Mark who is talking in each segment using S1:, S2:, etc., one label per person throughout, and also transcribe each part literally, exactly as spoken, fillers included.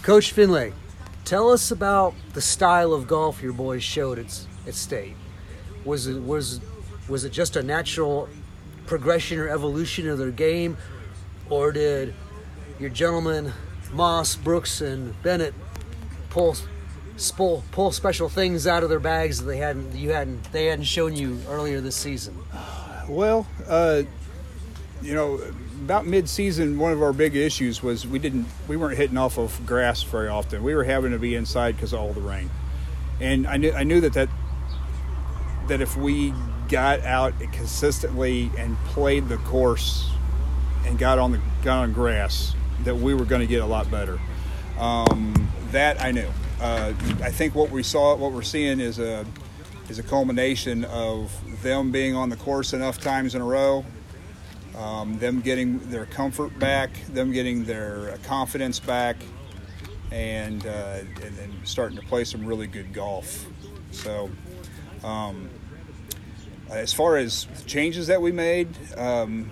S1: Coach Finlay, tell us about the style of golf your boys showed at, at State. Was it was was it just a natural progression or evolution of their game, or did your gentlemen Moss, Brooks, and Bennett pull pull, pull special things out of their bags that they hadn't you hadn't they hadn't shown you earlier this season?
S2: Well, uh, you know, about mid-season, one of our big issues was we didn't we weren't hitting off of grass very often. We were having to be inside because of all the rain, and I knew I knew that that that if we got out consistently and played the course and got on the got on grass, that we were going to get a lot better. Um, that I knew. Uh, I think what we saw, what we're seeing, is a is a culmination of them being on the course enough times in a row, um, them getting their comfort back, them getting their confidence back, and, uh, and and starting to play some really good golf. So, um, as far as changes that we made, um,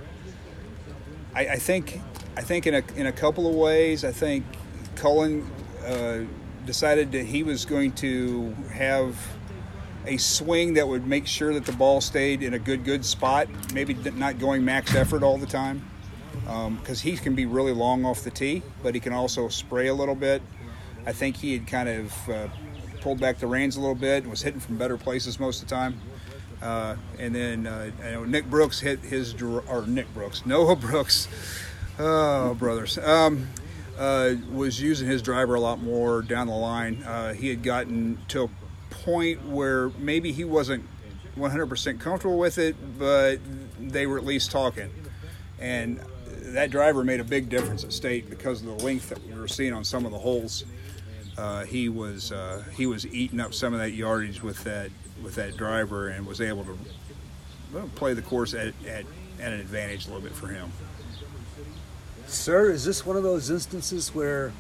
S2: I, I think I think in a in a couple of ways, I think Cullen uh, decided that he was going to have a swing that would make sure that the ball stayed in a good, good spot, maybe not going max effort all the time, because um, he can be really long off the tee, but he can also spray a little bit. I think he had kind of uh, pulled back the reins a little bit and was hitting from better places most of the time. Uh, and then uh, I know Nick Brooks hit his, or Nick Brooks, Noah Brooks, oh, brothers, um, uh, was using his driver a lot more down the line. Uh, he had gotten to a point where maybe he wasn't one hundred percent comfortable with it, but they were at least talking. And that driver made a big difference at State because of the length that we were seeing on some of the holes. Uh, he was uh, he was eating up some of that yardage with that with that driver and was able to well, play the course at, at at an advantage a little bit for him.
S1: Sir, is this one of those instances where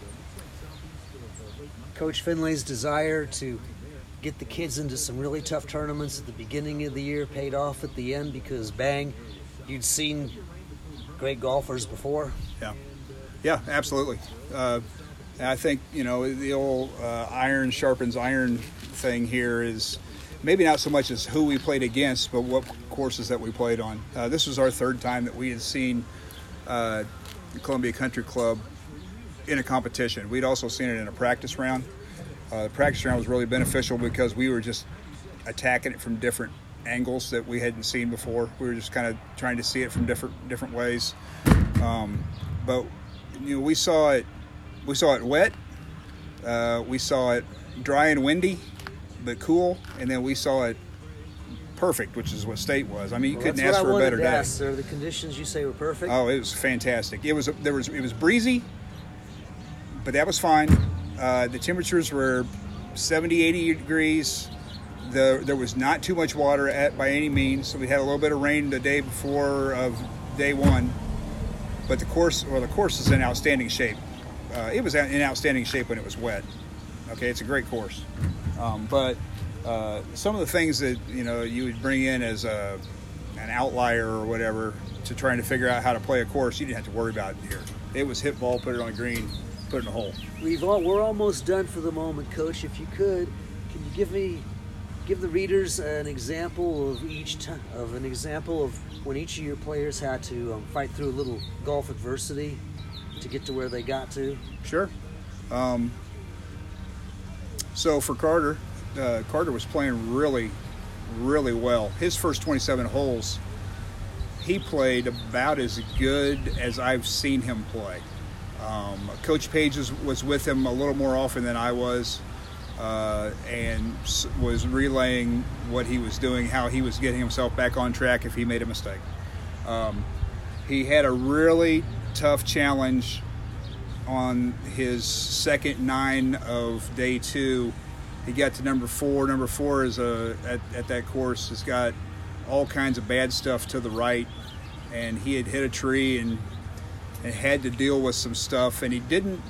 S1: Coach Finlay's desire to get the kids into some really tough tournaments at the beginning of the year paid off at the end because, bang, you'd seen great golfers before?
S2: Yeah, yeah, absolutely. Uh, I think, you know, the old uh, iron sharpens iron thing here is maybe not so much as who we played against, but what courses that we played on. Uh, this was our third time that we had seen uh, the Columbia Country Club in a competition. We'd also seen it in a practice round. Uh, the practice round was really beneficial because we were just attacking it from different angles that we hadn't seen before. We were just kind of trying to see it from different different ways. Um, but you know, we saw it. We saw it wet. Uh, we saw it dry and windy, but cool. And then we saw it perfect, which is what State was. I mean, you
S1: well,
S2: couldn't ask for a better day.
S1: Ask. Are the conditions you say were perfect?
S2: Oh, it was fantastic. It was there was it was breezy, but that was fine. Uh, the temperatures were seventy, eighty degrees. The, there was not too much water at by any means. So we had a little bit of rain the day before of day one. But the course, well, the course is in outstanding shape. Uh, it was in outstanding shape when it was wet. Okay, it's a great course. Um, but uh, some of the things that, you know, you would bring in as a, an outlier or whatever to trying to figure out how to play a course, you didn't have to worry about it here. It was hit ball, put it on the green, put it in the hole.
S1: We've all, we're almost done for the moment, Coach. If you could, can you give me, give the readers an example of each time, of an example of when each of your players had to um, fight through a little golf adversity to get to where they got to?
S2: Sure. Um, so for Carter, uh, Carter was playing really, really well. His first twenty-seven holes, he played about as good as I've seen him play. Um, Coach Page was, was with him a little more often than I was, uh, and was relaying what he was doing, how he was getting himself back on track if he made a mistake. Um, he had a really tough challenge on his second nine of day two. He got to number four. Number four is a at, at that course has got all kinds of bad stuff to the right, and he had hit a tree and and had to deal with some stuff, and he didn't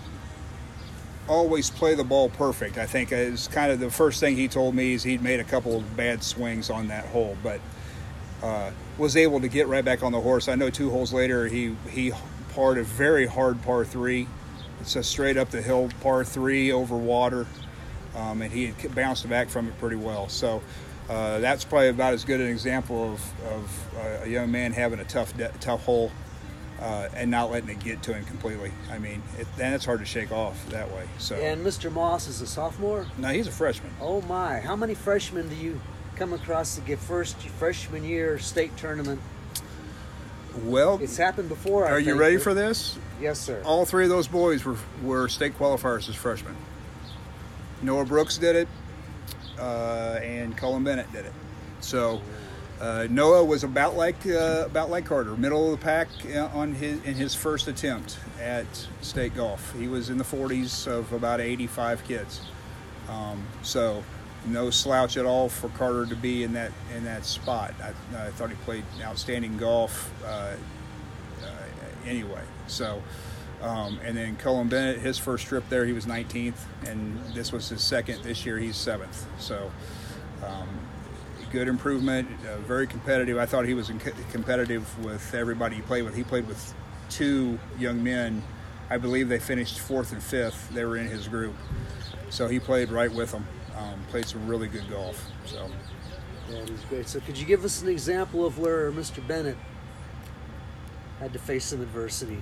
S2: always play the ball perfect. I think is kind of the first thing he told me is he'd made a couple of bad swings on that hole, but uh, was able to get right back on the horse. I know two holes later he he parred a very hard par three It's a straight up the hill par three over water, um, and he had bounced back from it pretty well. So uh, that's probably about as good an example of, of uh, a young man having a tough de- tough hole uh, and not letting it get to him completely. I mean, it, and it's hard to shake off that way. So.
S1: And Mister Moss is a sophomore?
S2: No, he's a freshman.
S1: Oh my! How many freshmen do you come across to get first freshman year state tournament?
S2: Well,
S1: It's happened before. I
S2: are you
S1: think,
S2: ready
S1: but-
S2: for this?
S1: Yes, sir.
S2: All three of those boys were, were state qualifiers as freshmen. Noah Brooks did it, uh, and Cullen Bennett did it. So uh, Noah was about like uh, about like Carter, middle of the pack on his in his first attempt at state golf. He was in the forties of about eighty-five kids. Um, so no slouch at all for Carter to be in that in that spot. I, I thought he played outstanding golf uh, uh, anyway. So, um, and then Cullen Bennett, his first trip there, he was nineteenth, and this was his second. This year, he's seventh. So, um, good improvement, uh, very competitive. I thought he was in competitive with everybody he played with. He played with two young men. I believe they finished fourth and fifth. They were in his group. So he played right with them. Um, played some really good golf. So
S1: That is great. So could you give us an example of where Mister Bennett had to face some adversity?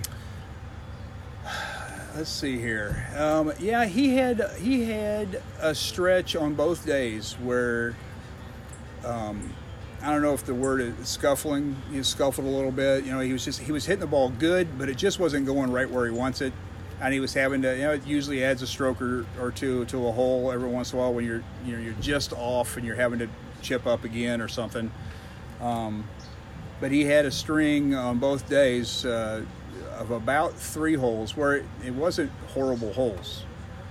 S2: let's see here. Um, yeah, he had he had a stretch on both days where um, I don't know if the word is scuffling. He scuffled a little bit. You know, he was just he was hitting the ball good, but it just wasn't going right where he wants it. And he was having to, you know, it usually adds a stroke or, or two to a hole every once in a while when you're, you know, you're just off and you're having to chip up again or something. Um, but he had a string on both days uh, of about three holes where it, it wasn't horrible holes,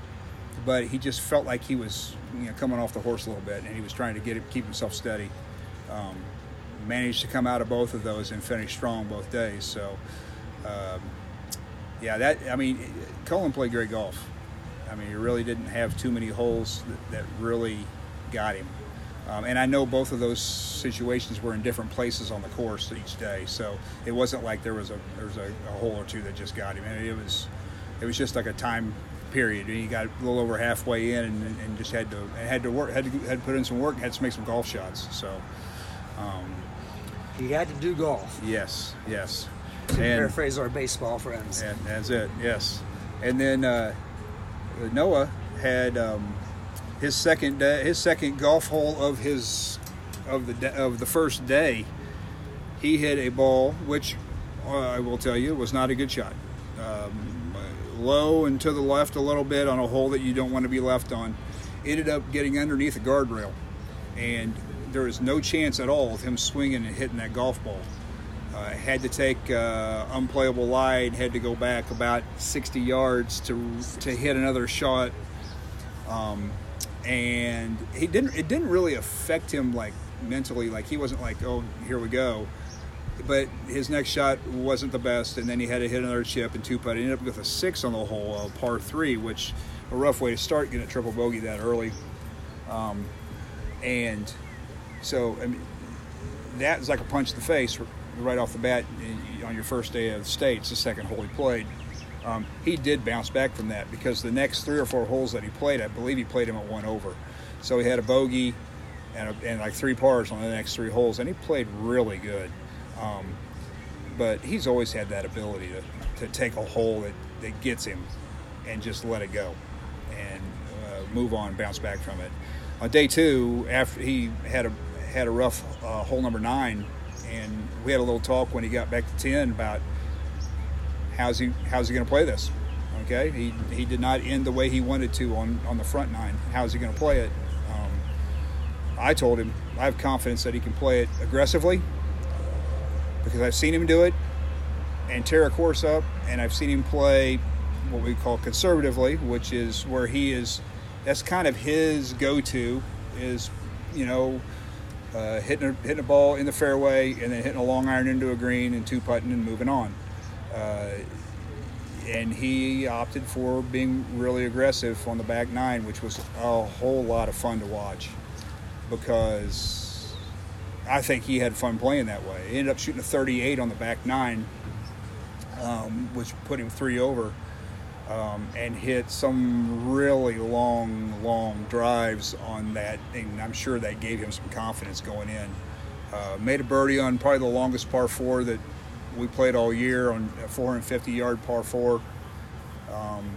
S2: but he just felt like he was, you know, coming off the horse a little bit, and he was trying to get it, keep himself steady. Um, managed to come out of both of those and finish strong both days. So. Um, Yeah, that I mean, Cullen played great golf. I mean, he really didn't have too many holes that, that really got him. Um, and I know both of those situations were in different places on the course each day, so it wasn't like there was a there was a, a hole or two that just got him. I mean, it was it was just like a time period. He got a little over halfway in and, and just had to had to work had to had to put in some work, had to make some golf shots. So um,
S1: He had to do golf.
S2: yes, yes.
S1: To
S2: And-
S1: paraphrase our baseball friends.
S2: And that's it, yes. And then uh, Noah had um, his second day, his second golf hole of his of the da- of the first day. He hit a ball, which uh, I will tell you was not a good shot. Um, low and to the left a little bit on a hole that you don't want to be left on. Ended up getting underneath a guardrail, and there was no chance at all of him swinging and hitting that golf ball. Uh, had to take uh, unplayable lie, had to go back about sixty yards to to hit another shot, um, and he didn't. It didn't really affect him like mentally. Like he wasn't like, oh, here we go. But his next shot wasn't the best, and then he had to hit another chip and two putt. He ended up with a six on the hole, a par three, which a rough way to start getting a triple bogey that early. Um, and so I mean, that was like a punch in the face right off the bat on your first day of the state. It's the second hole he played. Um, he did bounce back from that because the next three or four holes that he played, I believe he played him at one over. So he had a bogey and, a, and like three pars on the next three holes, and he played really good. Um, but he's always had that ability to, to take a hole that, that gets him and just let it go and uh, move on, bounce back from it. On day two, after he had a had a rough uh, hole number nine, and we had a little talk when he got back to ten about how's he how's he going to play this. Okay, he he did not end the way he wanted to on, on the front nine. How's he going to play it? Um, I told him I have confidence that he can play it aggressively because I've seen him do it and tear a course up, and I've seen him play what we call conservatively, which is where he is. That's kind of his go-to is, you know. Uh, hitting, a, hitting a ball in the fairway and then hitting a long iron into a green and two putting and moving on. Uh, and he opted for being really aggressive on the back nine, which was a whole lot of fun to watch because I think he had fun playing that way. He ended up shooting a thirty-eight on the back nine, um, which put him three over. um, and hit some really long, long drives on that, and I'm sure that gave him some confidence going in. Uh, made a birdie on probably the longest par four that we played all year, on a four hundred fifty yard par four, um,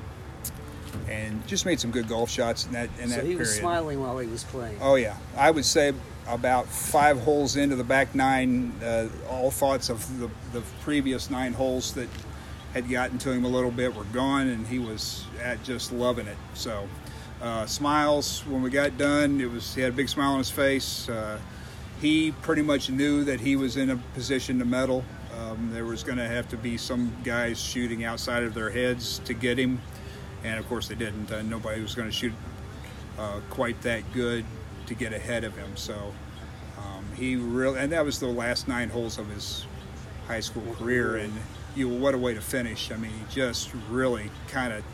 S2: and just made some good golf shots in that in
S1: so
S2: that
S1: he
S2: period.
S1: was smiling while he was playing.
S2: Oh yeah, I would say about five holes into the back nine, uh, all thoughts of the, the previous nine holes that had gotten to him a little bit were gone, and he was at just loving it. So uh, smiles when we got done. It was he had a big smile on his face. Uh, he pretty much knew that he was in a position to medal. Um, there was going to have to be some guys shooting outside of their heads to get him, and of course they didn't. Uh, nobody was going to shoot uh, quite that good to get ahead of him. So um, he really, and that was the last nine holes of his high school career, and you what a way to finish. I mean, he just really kind of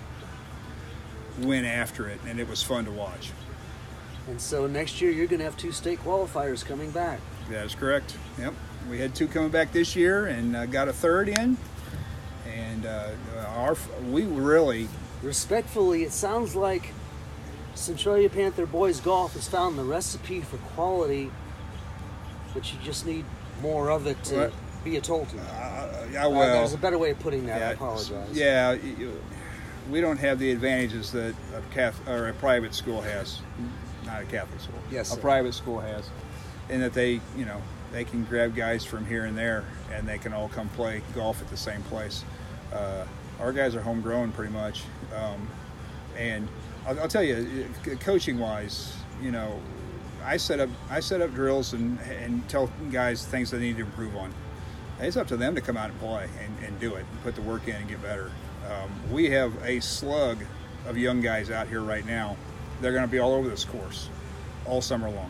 S2: went after it, and it was fun to watch.
S1: And so next year you're going to have two state qualifiers coming back.
S2: That is correct. Yep, we had two coming back this year, and uh, got a third in. And uh, our we really,
S1: respectfully, it sounds like Centralia Panther Boys Golf has found the recipe for quality, but you just need more of it to
S2: What?
S1: be a Tolton.
S2: uh, yeah,
S1: Uh,
S2: well,
S1: there's a better way of putting that.
S2: yeah,
S1: I apologize.
S2: Yeah, you, we don't have the advantages that a Catholic or a private school has. Not a Catholic school.
S1: Yes,
S2: a
S1: sir.
S2: private school has, in that they, you know, they can grab guys from here and there, and they can all come play golf at the same place. Uh, our guys are homegrown pretty much, um, and I'll, I'll tell you, coaching wise, you know, I set up I set up drills and and tell guys things they need to improve on. It's up to them to come out and play and, and do it, and put the work in and get better. Um, we have a slug of young guys out here right now. They're going to be all over this course all summer long.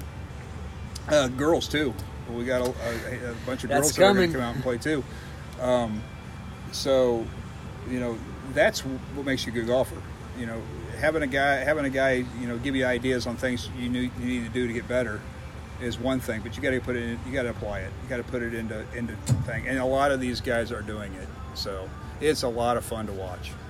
S2: Uh, girls too. We got a, a, a bunch of
S1: That's
S2: girls that are
S1: coming.
S2: going to come out and play too. Um, so, you know, that's what makes you a good golfer. You know, having a guy, having a guy, you know, give you ideas on things you, knew, you need to do to get better is one thing, but you got to put it in, you got to apply it. You got to put it into into thing. And a lot of these guys are doing it. So it's a lot of fun to watch.